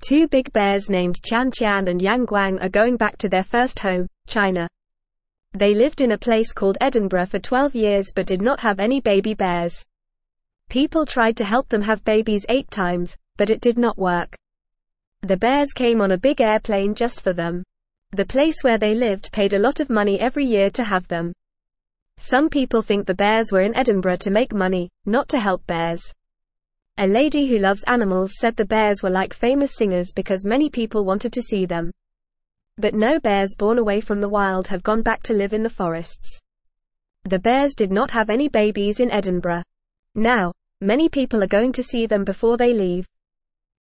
Two big bears named Tian Tian and Yang Guang are going back to their first home, China. They lived in a place called Edinburgh for 12 years but did not have any baby bears. People tried to help them have babies 8 times, but it did not work. The bears came on a big airplane just for them. The place where they lived paid a lot of money every year to have them. Some people think the bears were in Edinburgh to make money, not to help bears. A lady who loves animals said the bears were like famous singers because many people wanted to see them. But no bears born away from the wild have gone back to live in the forests. The bears did not have any babies in Edinburgh. Now, many people are going to see them before they leave.